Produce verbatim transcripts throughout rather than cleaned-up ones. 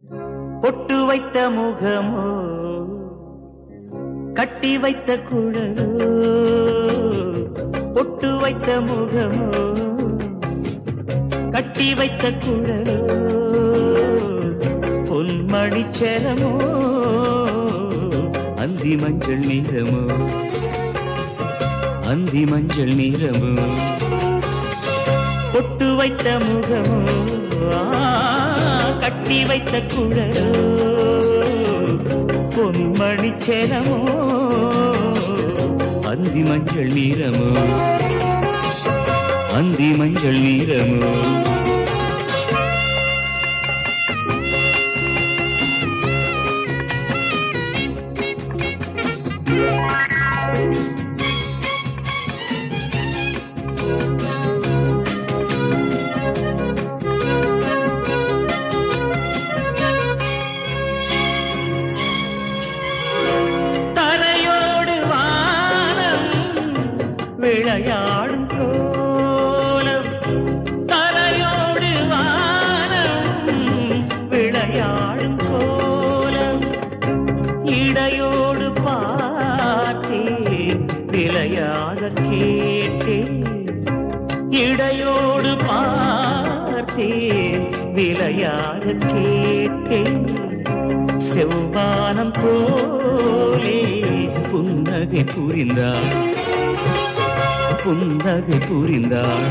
பொட்டு வைத்த முகமோ கட்டி வைத்த குழலோ, பொட்டு வைத்த முகமோ கட்டி வைத்த குழலோ, பொன்மணி செலமோ அந்தி மஞ்சள் நிறமோ, அந்தி மஞ்சள் நிறமோ, பொட்டு வைத்த முகமோ கட்டி வைத்த குழலோ, பொன்மணி செலமோ அந்தி மஞ்சள் நிறமோ, அந்தி மஞ்சள் நிறமோ. விளையாடும் கோலம் தரையோடு வானம், விளையாடும் கோலம் இடையோடு பார்த்தேன், விளையாக கேட்டேன், இடையோடு பார்த்தேன், விளையாக கேட்டேன். செவ்வானம் போலே புன்னகை புரிந்தார், புன்னகை புரிந்தாள்.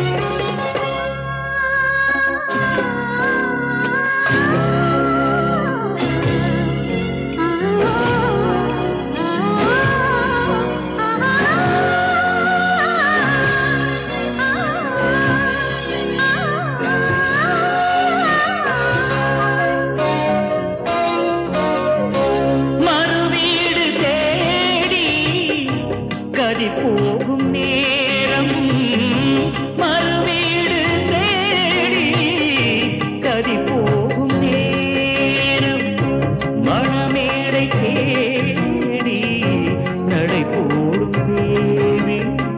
மறுவீடு தேடி கதி போகும் நேரம், மறுவீடு தேடி கதி போகும் நேரம், மணமேடை தேடி நடை போடும் தேவி,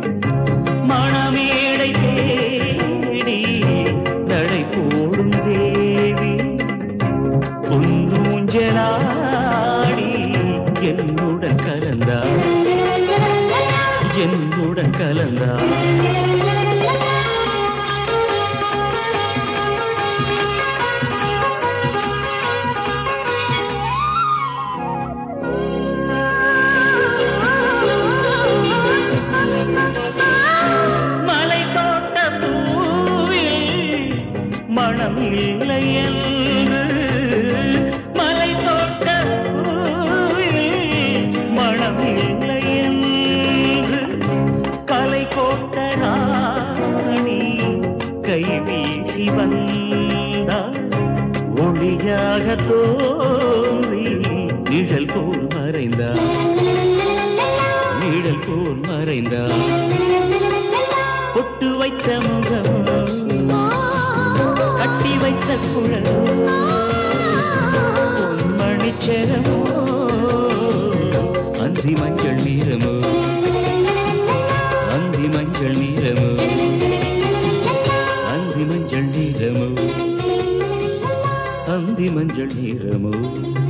மணமேடை தேடி நடை போடும் தேவி, பொன்னூஞ்சலாடி என்னுடன் கலந்தார், என்னுடன் கலந்தார். மலை தோட்ட பூவில் மனம் இல்லை என்று, மலை தோட்ட பூவில் மனம் இல்லை என்று, கலை கோட்ட ராணி கை வீசி வந்தாள், ஒளியாக தோன்றி நிழல் போல் மறைந்தாள், நிழல் போல் மறைந்தாள். பொட்டு வைத்த முகமோ கட்டி வைத்த குழலோ, பொன்மணி செலமோ அந்தி மஞ்சள் நிறமோ, அந்தி மஞ்சள் நிறமோ, அந்தி மஞ்சள் நிறமோ, அந்தி மஞ்சள் நிறமோ.